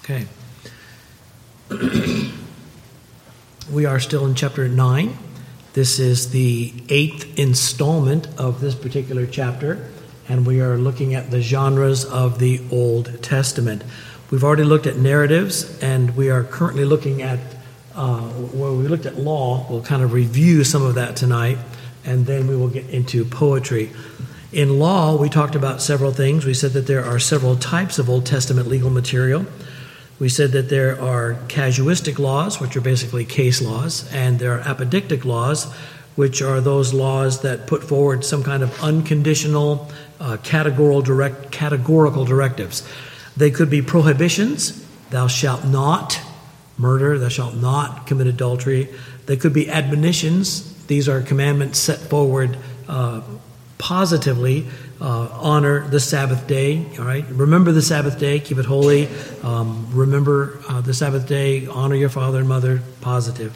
Okay. We are still in chapter 9. This is the 8th installment of this particular chapter, and we are looking at the genres of the Old Testament. We've already looked at narratives, and we are currently looking at, where we looked at law. We'll kind of review some of that tonight, and then we will get into poetry. In law, we talked about several things. We said that there are several types of Old Testament legal material. We said that there are casuistic laws, which are basically case laws, and there are apodictic laws, which are those laws that put forward some kind of unconditional, categorical directives. They could be prohibitions: thou shalt not murder, thou shalt not commit adultery. They could be admonitions. These are commandments set forward positively. Honor the Sabbath day, all right? Remember the Sabbath day, keep it holy. Remember the Sabbath day, honor your father and mother, positive.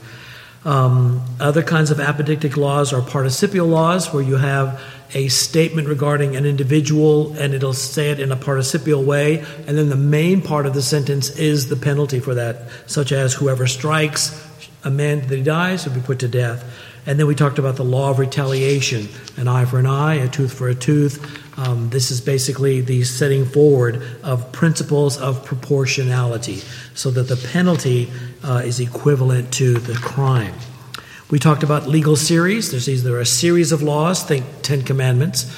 Other kinds of apodictic laws are participial laws, where you have a statement regarding an individual, and it'll say it in a participial way, and then the main part of the sentence is the penalty for that, such as whoever strikes a man that he dies will be put to death. And then we talked about the law of retaliation: an eye for an eye, a tooth for a tooth. This is basically the setting forward of principles of proportionality, so that the penalty is equivalent to the crime. We talked about legal series. There's either a series of laws, think 10 Commandments,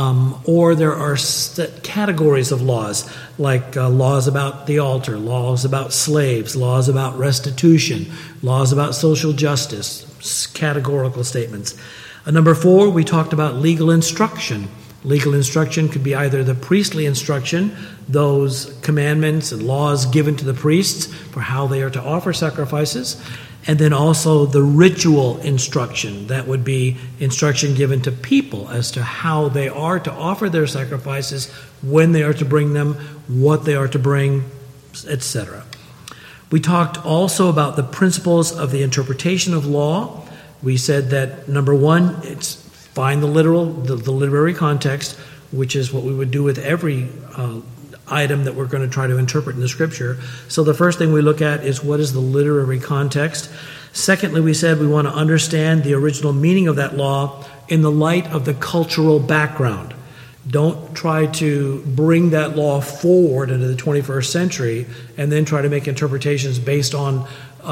or there are categories of laws, like laws about the altar, laws about slaves, laws about restitution, laws about social justice, categorical statements. Number 4, we talked about legal instruction. Legal instruction could be either the priestly instruction, those commandments and laws given to the priests for how they are to offer sacrifices, and then also the ritual instruction. That would be instruction given to people as to how they are to offer their sacrifices, when they are to bring them, what they are to bring, etc. We talked also about the principles of the interpretation of law. We said that, number 1, it's find the literary context, which is what we would do with every item that we're going to try to interpret in the Scripture. So the first thing we look at is, what is the literary context? Secondly, we said we want to understand the original meaning of that law in the light of the cultural background. Don't try to bring that law forward into the 21st century and then try to make interpretations based on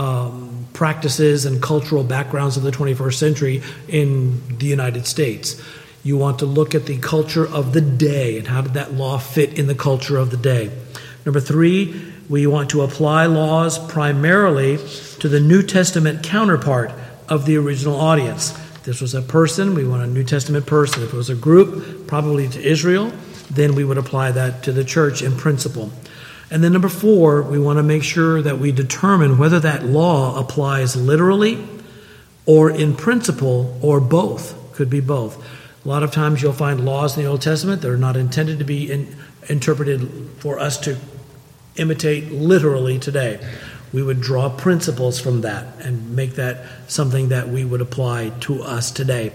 practices and cultural backgrounds of the 21st century in the United States. You want to look at the culture of the day and how did that law fit in the culture of the day. Number 3, we want to apply laws primarily to the New Testament counterpart of the original audience. If this was a person, we want a New Testament person. If it was a group, probably to Israel, then we would apply that to the church in principle. And then number 4, we want to make sure that we determine whether that law applies literally or in principle, or both. Could be both. A lot of times you'll find laws in the Old Testament that are not intended to be interpreted for us to imitate literally today. We would draw principles from that and make that something that we would apply to us today,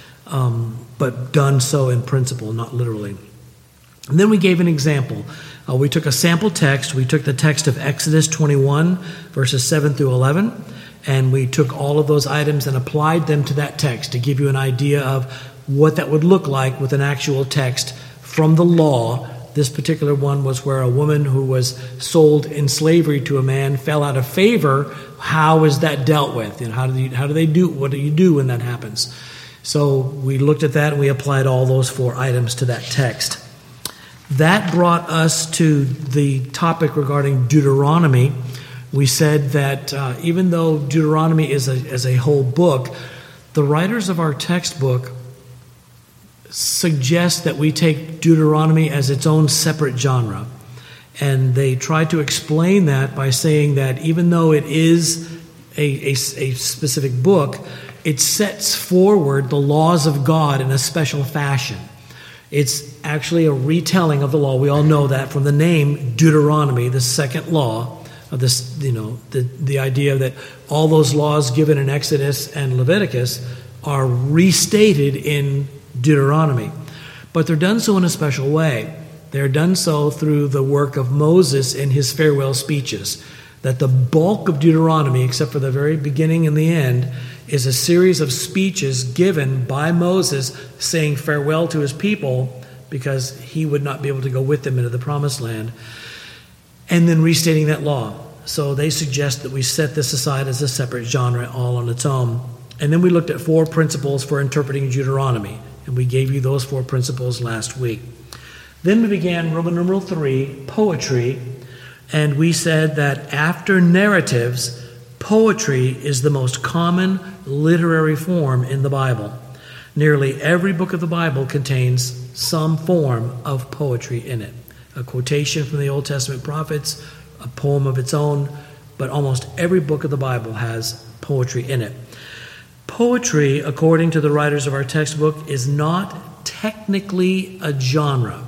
but done so in principle, not literally. And then we gave an example. We took a sample text. We took the text of Exodus 21, verses 7 through 11, and we took all of those items and applied them to that text to give you an idea of what that would look like with an actual text from the law. This particular one was where a woman who was sold in slavery to a man fell out of favor. How is that dealt with? And what do you do when that happens? So we looked at that and we applied all those 4 items to that text. That brought us to the topic regarding Deuteronomy. We said that even though Deuteronomy is a whole book, the writers of our textbook suggest that we take Deuteronomy as its own separate genre. And they try to explain that by saying that even though it is a specific book, it sets forward the laws of God in a special fashion. It's actually a retelling of the law. We all know that from the name Deuteronomy, the second law of this, the idea that all those laws given in Exodus and Leviticus are restated in Deuteronomy. But they're done so in a special way. they're done so through the work of Moses in his farewell speeches. That the bulk of Deuteronomy, except for the very beginning and the end, is a series of speeches given by Moses saying farewell to his people because he would not be able to go with them into the promised land, and then restating that law. So they suggest that we set this aside as a separate genre all on its own. And then we looked at 4 principles for interpreting Deuteronomy, and we gave you those 4 principles last week. Then we began Roman numeral 3, poetry, and we said that after narratives, poetry is the most common literary form in the Bible. Nearly every book of the Bible contains some form of poetry in it. A quotation from the Old Testament prophets, a poem of its own, but almost every book of the Bible has poetry in it. Poetry, according to the writers of our textbook, is not technically a genre.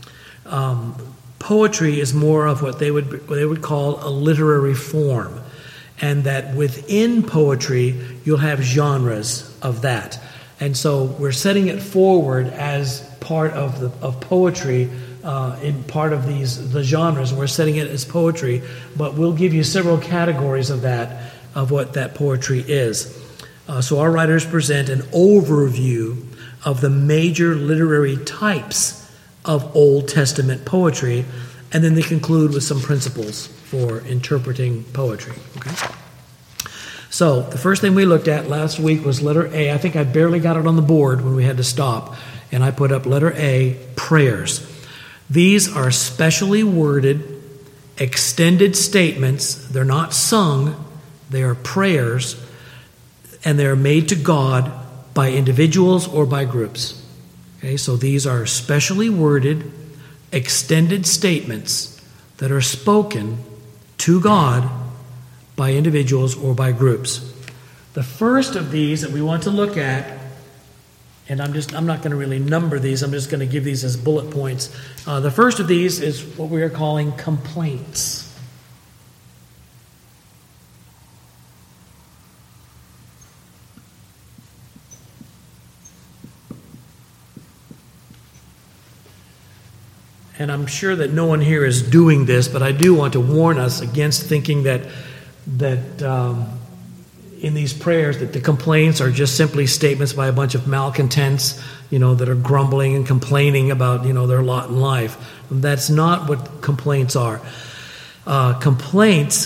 Poetry is more of what they would call a literary form, and that within poetry you'll have genres of that. And so we're setting it forward as part of poetry, in part of the genres. We're setting it as poetry, but we'll give you several categories of that, of what that poetry is. So our writers present an overview of the major literary types of Old Testament poetry, and then they conclude with some principles for interpreting poetry. Okay? So the first thing we looked at last week was letter A. I think I barely got it on the board when we had to stop, and I put up letter A, prayers. These are specially worded, extended statements. They're not sung. They are prayers, and they're made to God by individuals or by groups. Okay, so these are specially worded, extended statements that are spoken to God by individuals or by groups. The first of these that we want to look at, and I'm not going to really number these, I'm just going to give these as bullet points. The first of these is what we are calling complaints. And I'm sure that no one here is doing this, but I do want to warn us against thinking that in these prayers that the complaints are just simply statements by a bunch of malcontents, that are grumbling and complaining about, their lot in life. That's not what complaints are. A complaint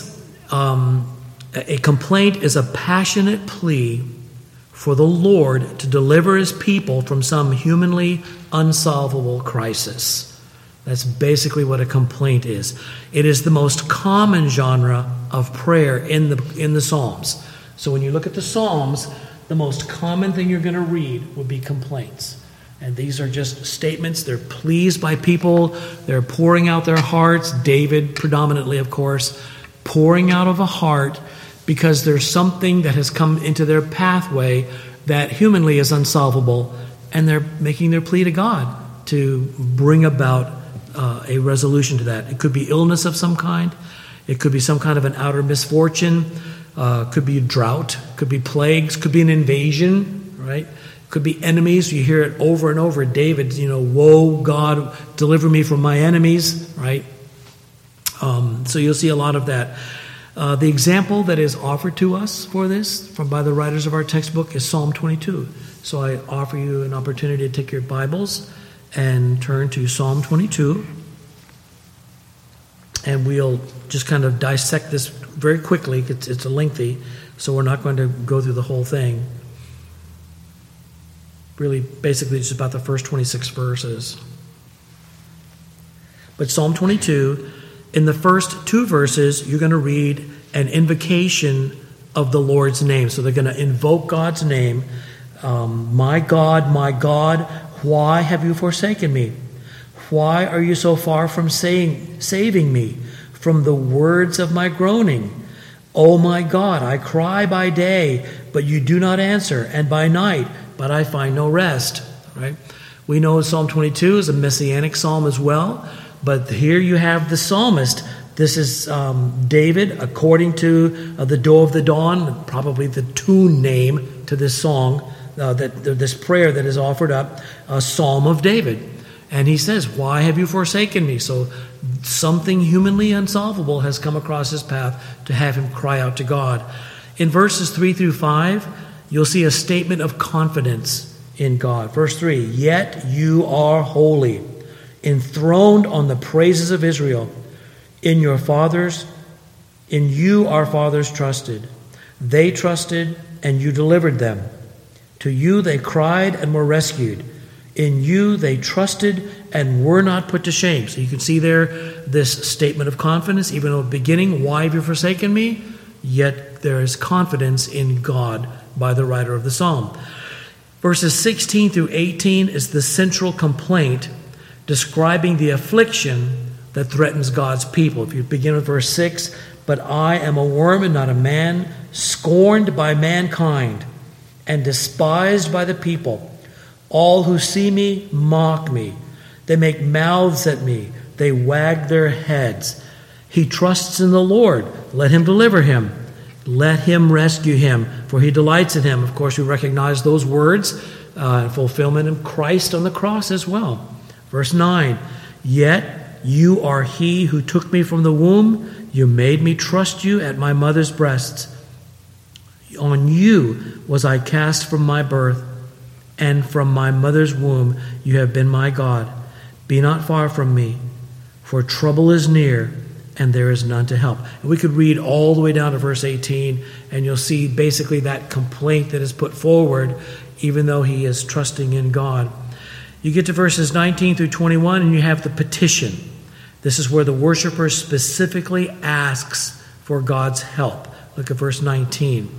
is a passionate plea for the Lord to deliver his people from some humanly unsolvable crisis. That's basically what a complaint is. It is the most common genre of prayer in the Psalms. So when you look at the Psalms, the most common thing you're going to read would be complaints. And these are just statements. They're pleas by people. They're pouring out their hearts. David predominantly, of course, pouring out of a heart because there's something that has come into their pathway that humanly is unsolvable, and they're making their plea to God to bring about a resolution to that. It could be illness of some kind. It could be some kind of an outer misfortune. Could be a drought. Could be plagues. Could be an invasion, right? Could be enemies. You hear it over and over. David, woe, God, deliver me from my enemies, right? So you'll see a lot of that. The example that is offered to us for this by the writers of our textbook is Psalm 22. So I offer you an opportunity to take your Bibles and turn to Psalm 22. And we'll just kind of dissect this very quickly. It's lengthy, so we're not going to go through the whole thing. Really, basically, just about the first 26 verses. But Psalm 22, in the first 2 verses, you're going to read an invocation of the Lord's name. So they're going to invoke God's name. My God, why have you forsaken me? Why are you so far from saving me from the words of my groaning? Oh my God, I cry by day, but you do not answer, and by night, but I find no rest. Right? We know Psalm 22 is a messianic psalm as well, but here you have the psalmist. This is David, according to the Doe of the Dawn, probably the tune name to this song, this prayer that is offered up, a Psalm of David. And he says, why have you forsaken me? So something humanly unsolvable has come across his path to have him cry out to God. In verses 3 through 5, you'll see a statement of confidence in God. Verse 3, yet you are holy, enthroned on the praises of Israel. In you our fathers trusted. They trusted, and you delivered them. To you they cried and were rescued. In you they trusted and were not put to shame. So you can see there this statement of confidence, even at the beginning, why have you forsaken me? Yet there is confidence in God by the writer of the psalm. Verses 16 through 18 is the central complaint describing the affliction that threatens God's people. If you begin with verse 6, but I am a worm and not a man, scorned by mankind and despised by the people. All who see me mock me. They make mouths at me. They wag their heads. He trusts in the Lord. Let him deliver him. Let him rescue him, for he delights in him. Of course, we recognize those words, fulfillment in Christ on the cross as well. Verse 9, yet you are he who took me from the womb. You made me trust you at my mother's breasts. On you was I cast from my birth, and from my mother's womb you have been my God. Be not far from me, for trouble is near, and there is none to help. And we could read all the way down to verse 18, and you'll see basically that complaint that is put forward, even though he is trusting in God. You get to verses 19 through 21, and you have the petition. This is where the worshiper specifically asks for God's help. Look at verse 19.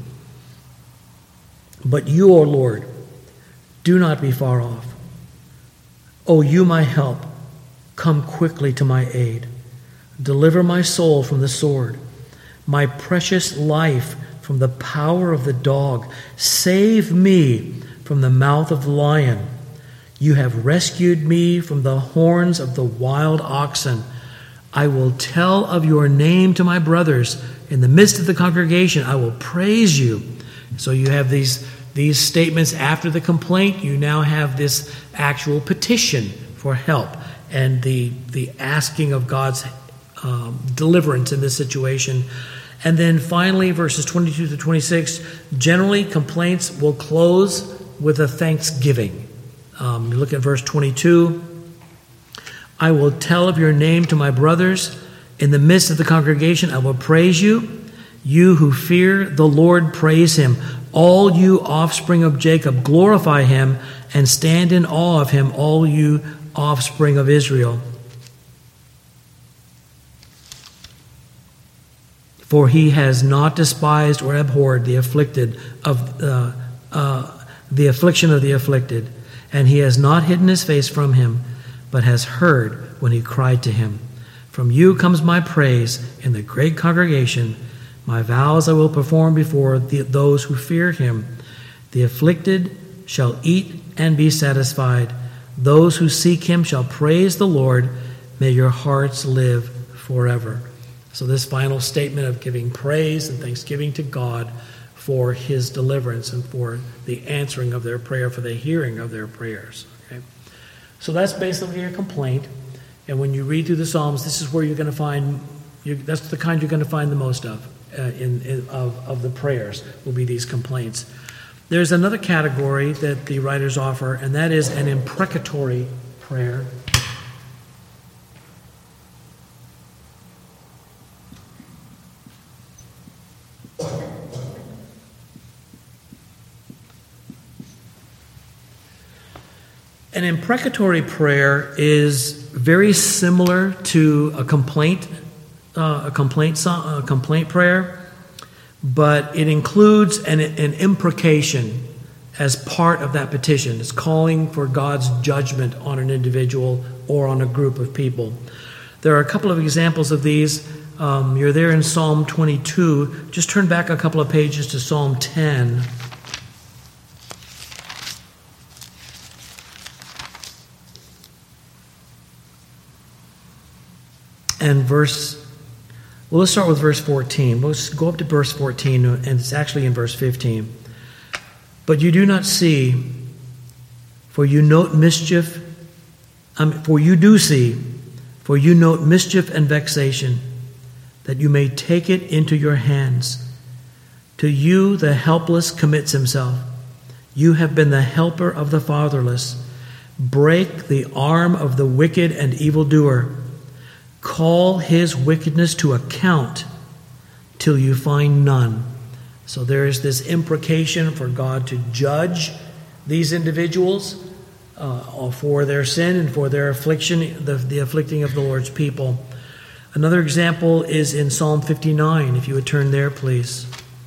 But you, O Lord, do not be far off. O you, my help, come quickly to my aid. Deliver my soul from the sword, my precious life from the power of the dog. Save me from the mouth of the lion. You have rescued me from the horns of the wild oxen. I will tell of your name to my brothers. In the midst of the congregation, I will praise you. So you have these statements after the complaint. You now have this actual petition for help and the asking of God's deliverance in this situation. And then finally, verses 22 to 26, generally complaints will close with a thanksgiving. You look at verse 22. I will tell of your name to my brothers. In the midst of the congregation, I will praise you. You who fear the Lord, praise him. All you offspring of Jacob, glorify him and stand in awe of him, all you offspring of Israel. For he has not despised or abhorred the afflicted of the affliction of the afflicted, and he has not hidden his face from him, but has heard when he cried to him. From you comes my praise in the great congregation. My vows I will perform before those who fear him. The afflicted shall eat and be satisfied. Those who seek him shall praise the Lord. May your hearts live forever. So this final statement of giving praise and thanksgiving to God for his deliverance and for the answering of their prayer, for the hearing of their prayers. Okay? So that's basically a complaint. And when you read through the Psalms, this is where you're going to find, that's the kind you're going to find the most of. Of the prayers will be these complaints. There's another category that the writers offer, and that is an imprecatory prayer. An imprecatory prayer is very similar to a complaint prayer, but it includes an imprecation as part of that petition. It's calling for God's judgment on an individual or on a group of people. There are a couple of examples of these. You're there in Psalm 22. Just turn back a couple of pages to Psalm 10. And let's start with verse 14. Let's go up to verse 14, and it's actually in verse 15. But you do not see, for you note mischief For you do see, for you note mischief and vexation, that you may take it into your hands. To you the helpless commits himself. You have been the helper of the fatherless. Break the arm of the wicked and evildoer. Call his wickedness to account till you find none. So there is this imprecation for God to judge these individuals for their sin and for their affliction, the afflicting of the Lord's people. Another example is in Psalm 59. If you would turn there, please.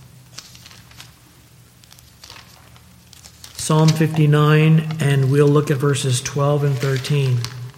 Psalm 59, and we'll look at verses 12 and 13.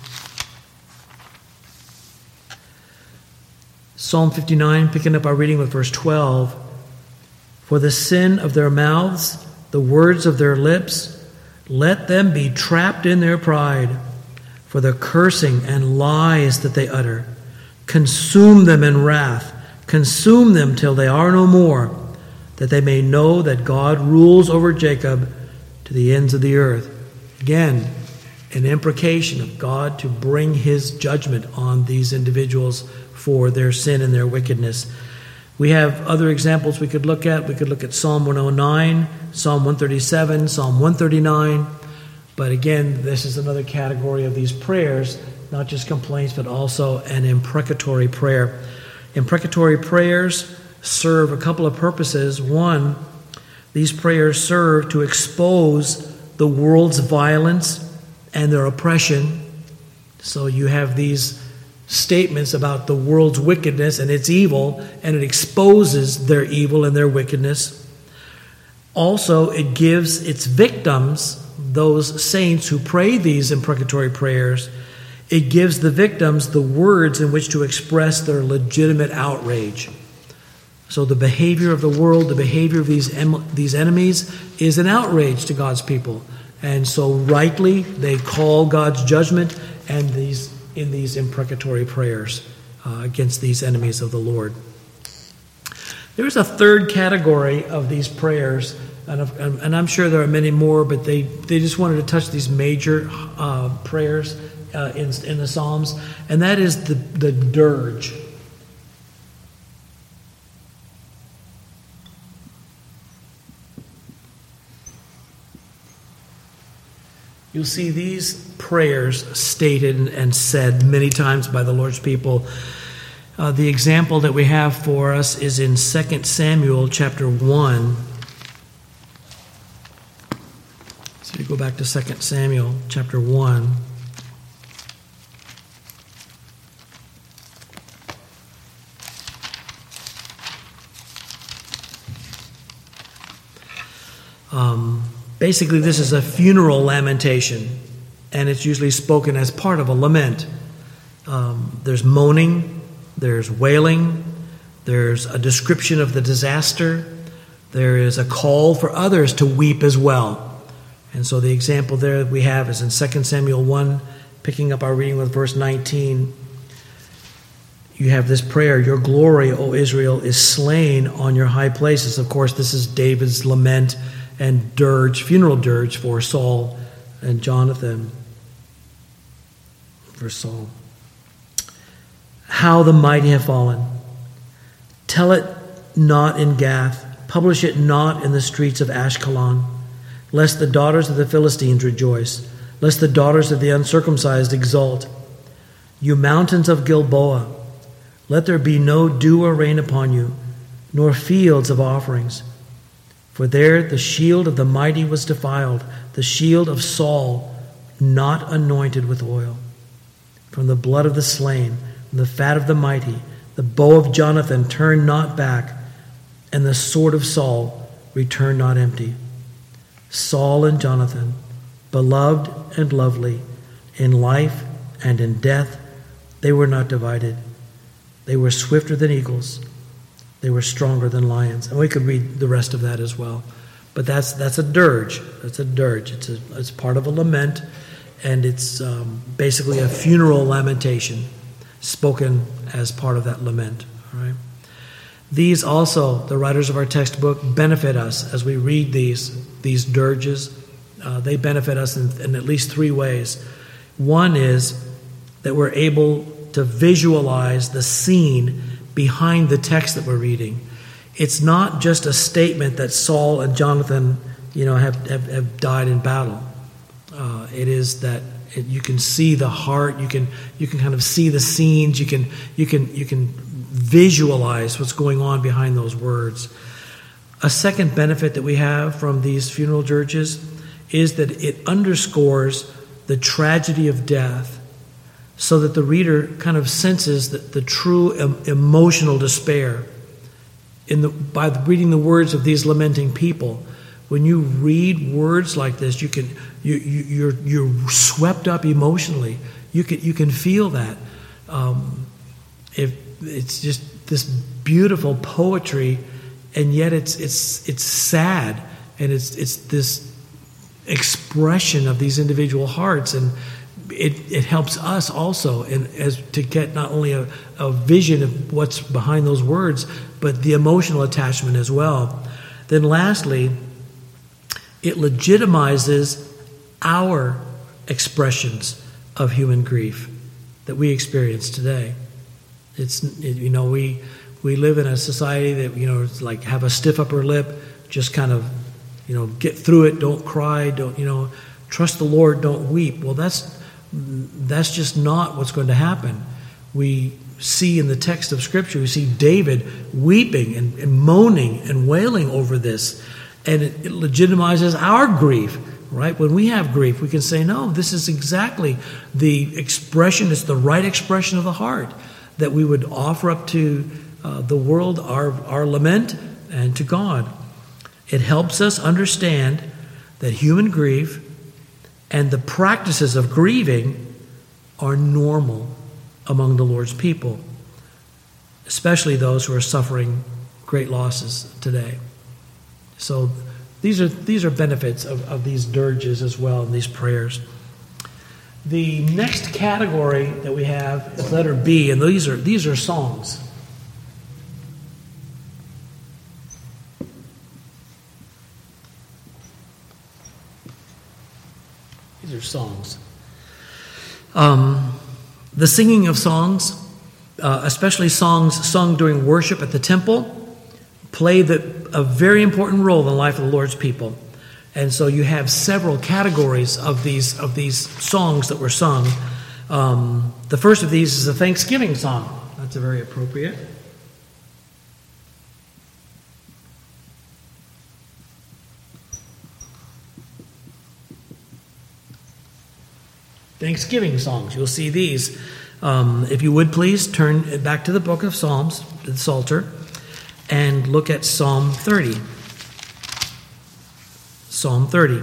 Psalm 59, picking up our reading with verse 12. For the sin of their mouths, the words of their lips, let them be trapped in their pride. For the cursing and lies that they utter, consume them in wrath, consume them till they are no more, that they may know that God rules over Jacob to the ends of the earth. Again, an imprecation of God to bring his judgment on these individuals for their sin and their wickedness. We have other examples we could look at. We could look at Psalm 109, Psalm 137, Psalm 139. But again, this is another category of these prayers, not just complaints, but also an imprecatory prayer. Imprecatory prayers serve a couple of purposes. One, these prayers serve to expose the world's violence and their oppression. So you have these statements about the world's wickedness and its evil, and it exposes their evil and their wickedness. Also, it gives its victims, those saints who pray these imprecatory prayers, it gives the victims the words in which to express their legitimate outrage. So the behavior of the world, the behavior of these enemies is an outrage to God's people. And so rightly they call God's judgment and in these imprecatory prayers against these enemies of the Lord. There's a third category of these prayers, and I'm sure there are many more, but they just wanted to touch these major prayers in the Psalms, and that is the dirge. You'll see these prayers stated and said many times by the Lord's people. The example that we have for us is in 2 Samuel chapter 1. So you go back to 2 Samuel chapter 1. Basically, this is a funeral lamentation, and it's usually spoken as part of a lament. There's moaning, there's wailing, there's a description of the disaster, there is a call for others to weep as well. And so the example there that we have is in 2 Samuel 1, picking up our reading with verse 19. You have this prayer, "Your glory, O Israel, is slain on your high places." Of course, this is David's lament and dirge, funeral dirge for Saul and Jonathan. For Saul. "How the mighty have fallen. Tell it not in Gath. Publish it not in the streets of Ashkelon. Lest the daughters of the Philistines rejoice. Lest the daughters of the uncircumcised exult. You mountains of Gilboa, let there be no dew or rain upon you, nor fields of offerings. For there the shield of the mighty was defiled, the shield of Saul not anointed with oil. From the blood of the slain, from the fat of the mighty, the bow of Jonathan turned not back, and the sword of Saul returned not empty. Saul and Jonathan, beloved and lovely, in life and in death, they were not divided. They were swifter than eagles. They were stronger than lions." And we could read the rest of that as well. But that's a dirge. That's a dirge. It's part of a lament, and it's basically a funeral lamentation spoken as part of that lament. All right. These also, the writers of our textbook, benefit us as we read these dirges. They benefit us in at least three ways. One is that we're able to visualize the scene behind the text that we're reading. It's not just a statement that Saul and Jonathan, have died in battle. It is that you can see the heart. You can kind of see the scenes. You can visualize what's going on behind those words. A second benefit that we have from these funeral dirges is that it underscores the tragedy of death, so that the reader kind of senses the true emotional despair by reading the words of these lamenting people. When you read words like this, you're swept up emotionally. You can feel that. It's just this beautiful poetry, and yet it's sad, and it's this expression of these individual hearts, and it helps us also as to get not only a vision of what's behind those words, but the emotional attachment as well. Then lastly, it legitimizes our expressions of human grief that we experience today. We live in a society that, it's like have a stiff upper lip, just kind of, get through it, don't cry, don't, trust the Lord, don't weep. Well, that's just not what's going to happen. We see in the text of Scripture, we see David weeping and moaning and wailing over this. And it legitimizes our grief, right? When we have grief, we can say, no, this is exactly the expression, it's the right expression of the heart that we would offer up to the world, our lament, and to God. It helps us understand that human grief and the practices of grieving are normal among the Lord's people, especially those who are suffering great losses today. So these are benefits of these dirges as well, and these prayers. The next category that we have is letter B, and these are songs. These are songs. The singing of songs, especially songs sung during worship at the temple, play a very important role in the life of the Lord's people. And so you have several categories of these songs that were sung. The first of these is a Thanksgiving song. That's a very appropriate. Thanksgiving songs. You'll see these. If you would please turn back to the book of Psalms, the Psalter, and look at Psalm 30. Psalm 30.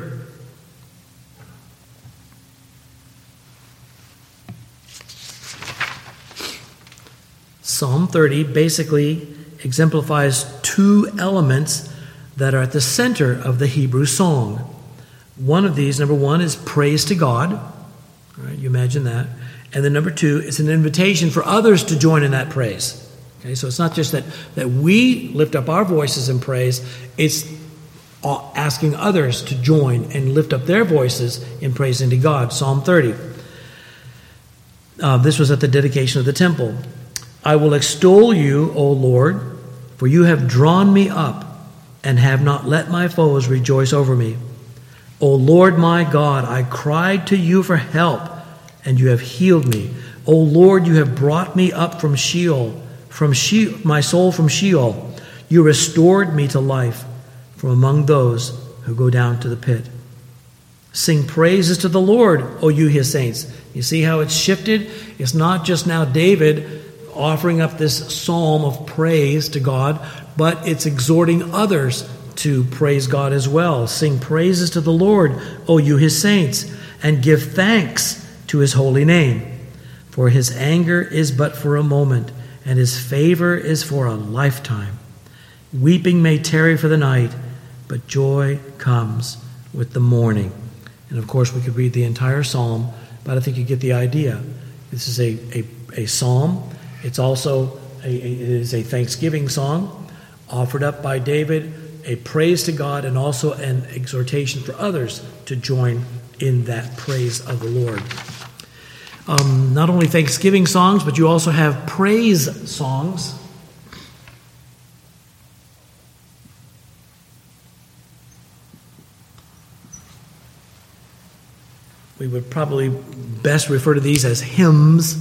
Psalm 30 basically exemplifies two elements that are at the center of the Hebrew song. One of these, number one, is praise to God. All right, you imagine that. And then number two, it's an invitation for others to join in that praise. Okay, so it's not just that we lift up our voices in praise, it's asking others to join and lift up their voices in praising to God. Psalm 30. This was at the dedication of the temple. I will extol you, O Lord, for you have drawn me up and have not let my foes rejoice over me. O Lord my God, I cried to you for help, and you have healed me. O Lord, you have brought me up from Sheol, my soul from Sheol. You restored me to life from among those who go down to the pit. Sing praises to the Lord, O you his saints. You see how it's shifted? It's not just now David offering up this psalm of praise to God, but it's exhorting others to praise God as well. Sing praises to the Lord, O you his saints, and give thanks to his holy name. For his anger is but for a moment, and his favor is for a lifetime. Weeping may tarry for the night, but joy comes with the morning. And of course, we could read the entire psalm, but I think you get the idea. This is a psalm. It's also it is a thanksgiving song offered up by David, a praise to God, and also an exhortation for others to join in that praise of the Lord. not only thanksgiving songs, but you also have praise songs. We would probably best refer to these as hymns.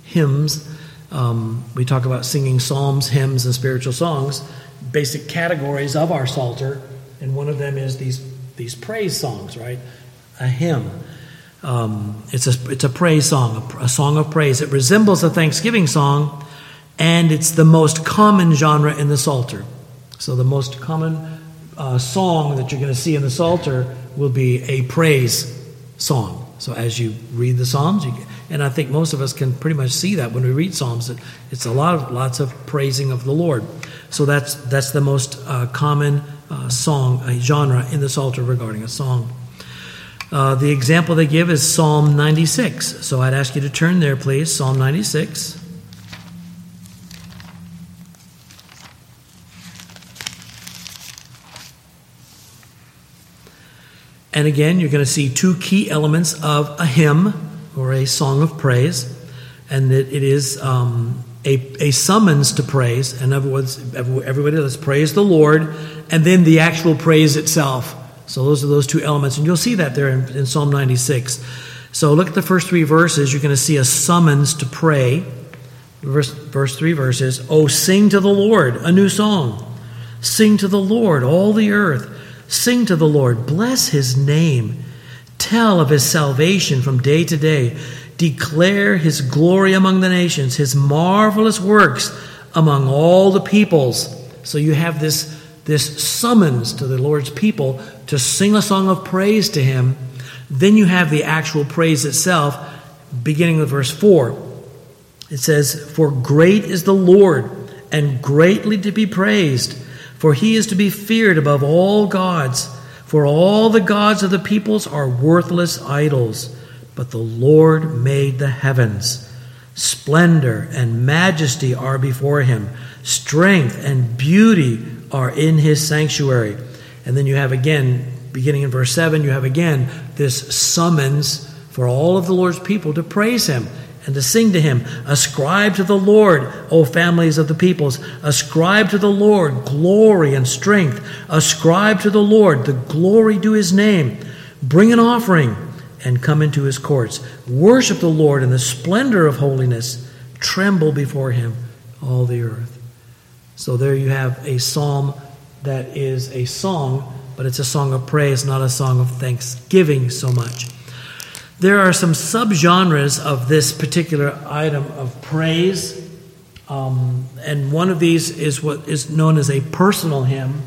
We talk about singing psalms, hymns, and spiritual songs, basic categories of our Psalter, and one of them is these praise songs, right? A hymn. It's a praise song, a song of praise. It resembles a thanksgiving song, and it's the most common genre in the Psalter. So the most common song that you're going to see in the Psalter will be a praise song. So as you read the Psalms, and I think most of us can pretty much see that when we read Psalms, that it's lots of praising of the Lord. So that's the most common song, a genre in the Psalter regarding a song. The example they give is Psalm 96. So I'd ask you to turn there, please. Psalm 96. And again, you're going to see two key elements of a hymn or a song of praise, and that it is a summons to praise. In other words, everybody, let's praise the Lord, and then the actual praise itself. So those are those two elements, and you'll see that there in Psalm 96. So look at the first three verses. You're going to see a summons to pray. First three verses. Oh, sing to the Lord a new song. Sing to the Lord, all the earth. Sing to the Lord, bless his name. Tell of his salvation from day to day. Declare his glory among the nations, his marvelous works among all the peoples. So you have this summons to the Lord's people to sing a song of praise to him. Then you have the actual praise itself, beginning with verse 4. It says, for great is the Lord, and greatly to be praised. For he is to be feared above all gods. For all the gods of the peoples are worthless idols. But the Lord made the heavens. Splendor and majesty are before him. Strength and beauty are in his sanctuary. And then you have again, beginning in verse 7, you have again this summons for all of the Lord's people to praise him and to sing to him. Ascribe to the Lord, O families of the peoples. Ascribe to the Lord glory and strength. Ascribe to the Lord the glory due his name. Bring an offering and come into his courts. Worship the Lord in the splendor of holiness. Tremble before him, all the earth. So there you have a psalm that is a song, but it's a song of praise, not a song of thanksgiving so much. There are some subgenres of this particular item of praise, and one of these is what is known as a personal hymn.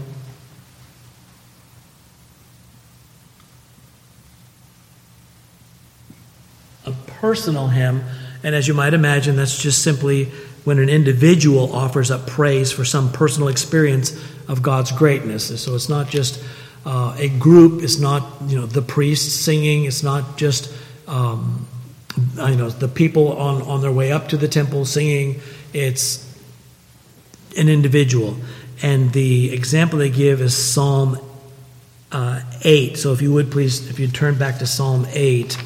A personal hymn, and as you might imagine, that's just simply when an individual offers up praise for some personal experience of God's greatness. So it's not just a group, it's not the priest singing, it's not just the people on their way up to the temple singing. It's an individual. And the example they give is Psalm 8. So if you would please, if you turn back to Psalm 8.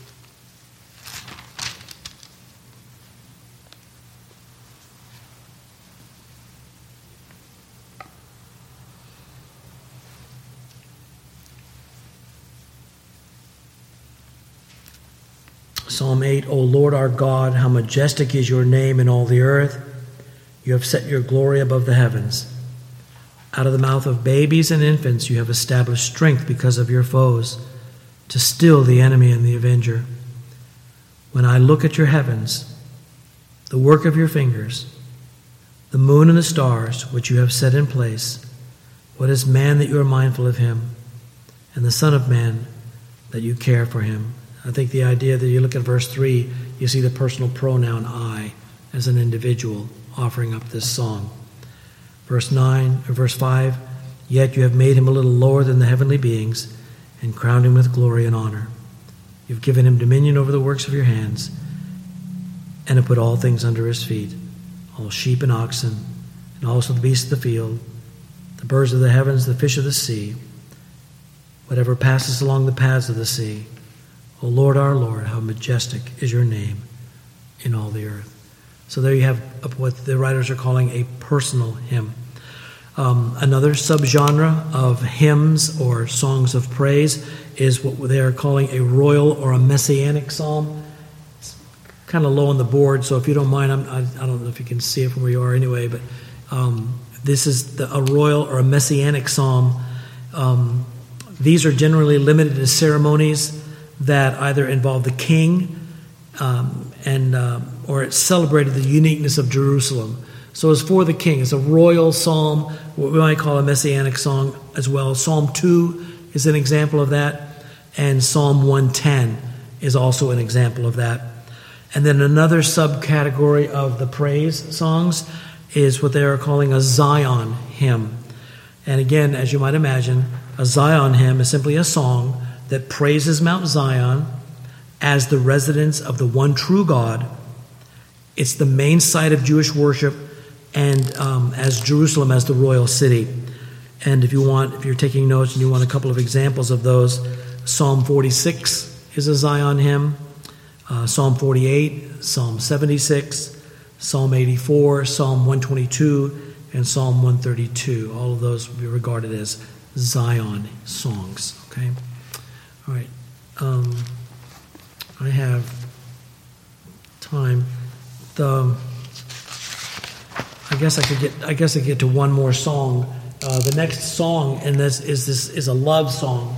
Psalm 8, O Lord our God, how majestic is your name in all the earth. You have set your glory above the heavens. Out of the mouth of babies and infants you have established strength because of your foes, to still the enemy and the avenger. When I look at your heavens, the work of your fingers, the moon and the stars which you have set in place, what is man that you are mindful of him, and the Son of Man that you care for him? I think the idea that you look at verse 3, you see the personal pronoun I as an individual offering up this song. Verse 5, yet you have made him a little lower than the heavenly beings and crowned him with glory and honor. You've given him dominion over the works of your hands and have put all things under his feet, all sheep and oxen, and also the beasts of the field, the birds of the heavens, the fish of the sea, whatever passes along the paths of the sea. O Lord, our Lord, how majestic is your name in all the earth. So there you have what the writers are calling a personal hymn. Another subgenre of hymns or songs of praise is what they are calling a royal or a messianic psalm. It's kind of low on the board, so if you don't mind, I don't know if you can see it from where you are anyway, but this is a royal or a messianic psalm. These are generally limited to ceremonies that either involve the king or it celebrated the uniqueness of Jerusalem. So it's for the king. It's a royal psalm, what we might call a messianic song as well. Psalm 2 is an example of that, and Psalm 110 is also an example of that. And then another subcategory of the praise songs is what they are calling a Zion hymn. And again, as you might imagine, a Zion hymn is simply a song that praises Mount Zion as the residence of the one true God. It's the main site of Jewish worship, and as Jerusalem as the royal city. And if you're taking notes and you want a couple of examples of those, Psalm 46 is a Zion hymn, Psalm 48, Psalm 76, Psalm 84, Psalm 122, and Psalm 132. All of those will be regarded as Zion songs. Okay, all right. I have time. I guess I could get to one more song. The next song in this is a love song.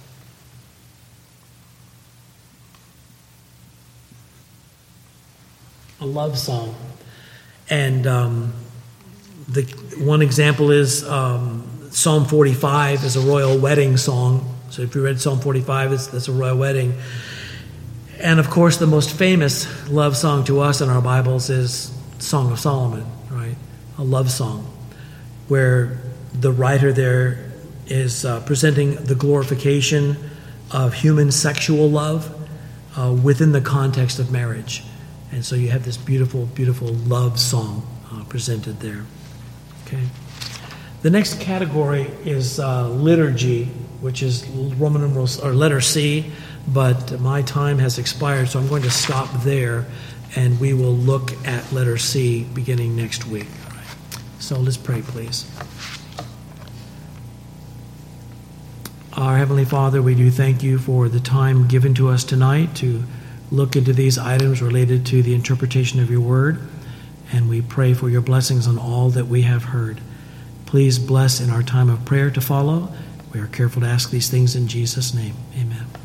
A love song. And the one example is Psalm 45 is a royal wedding song. So if you read Psalm 45, that's a royal wedding. And of course, the most famous love song to us in our Bibles is Song of Solomon, right? A love song, where the writer there is presenting the glorification of human sexual love within the context of marriage. And so you have this beautiful, beautiful love song presented there. Okay. The next category is liturgy, which is Roman numerals or letter C, but my time has expired, so I'm going to stop there, and we will look at letter C beginning next week. All right. So let's pray, please. Our Heavenly Father, we do thank you for the time given to us tonight to look into these items related to the interpretation of your word, and we pray for your blessings on all that we have heard. Please bless in our time of prayer to follow. We are careful to ask these things in Jesus' name. Amen.